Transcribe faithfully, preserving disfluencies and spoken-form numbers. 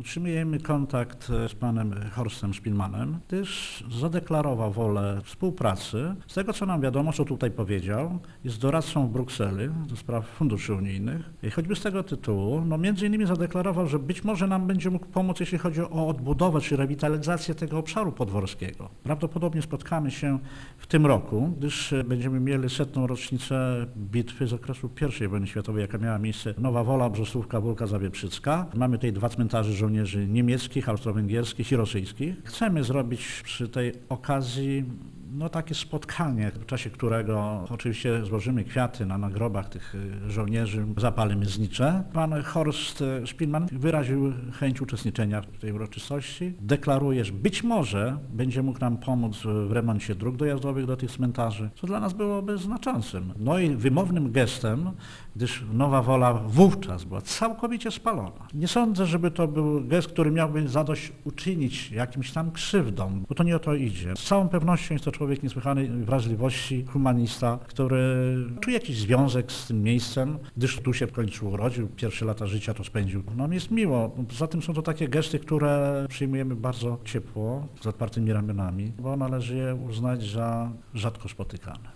Utrzymujemy kontakt z panem Horstem Szpilmanem, gdyż zadeklarował wolę współpracy. Z tego co nam wiadomo, co tutaj powiedział, jest doradcą w Brukseli do spraw funduszy unijnych. I choćby z tego tytułu, no między innymi zadeklarował, że być może nam będzie mógł pomóc, jeśli chodzi o odbudowę czy rewitalizację tego obszaru podworskiego. Prawdopodobnie spotkamy się w tym roku, gdyż będziemy mieli setną rocznicę bitwy z okresu pierwszej wojny światowej, jaka miała miejsce Nowa Wola, Brzosłówka, Wólka Zawieprzycka. Mamy tutaj dwa cmentarze żołnierzy niemieckich, austro-węgierskich i rosyjskich. Chcemy zrobić przy tej okazji no takie spotkanie, w czasie którego oczywiście złożymy kwiaty na nagrobach tych żołnierzy, zapalimy znicze. Pan Horst Szpilman wyraził chęć uczestniczenia w tej uroczystości. Deklaruje, że być może będzie mógł nam pomóc w remoncie dróg dojazdowych do tych cmentarzy, co dla nas byłoby znaczącym. No i wymownym gestem, gdyż Nowa Wola wówczas była całkowicie spalona. Nie sądzę, żeby to był gest, który miałby zadość uczynić jakimś tam krzywdom, bo to nie o to idzie. Z całą pewnością jest to człowiek niesłychanej wrażliwości, humanista, który czuje jakiś związek z tym miejscem, gdyż tu się w końcu urodził, pierwsze lata życia to spędził. No mi jest miło. Poza tym są to takie gesty, które przyjmujemy bardzo ciepło, z otwartymi ramionami, bo należy je uznać za rzadko spotykane.